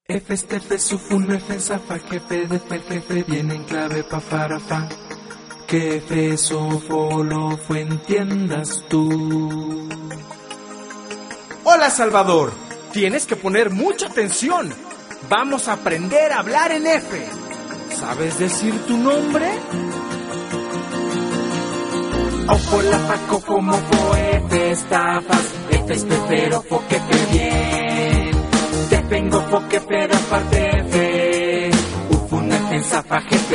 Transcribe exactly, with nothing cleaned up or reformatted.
F este F sufun F zafa jefe de fer jefe viene en clave pa farafa. Que F sofo lo fue entiendas tú. Hola Salvador, tienes que poner mucha atención. Vamos a aprender a hablar en F. ¿Sabes decir tu nombre? Ojo la faco como fo F estafas. F es pero fo que fe bien. Te tengo fo que pero aparte F. Ufun F zafa jefe.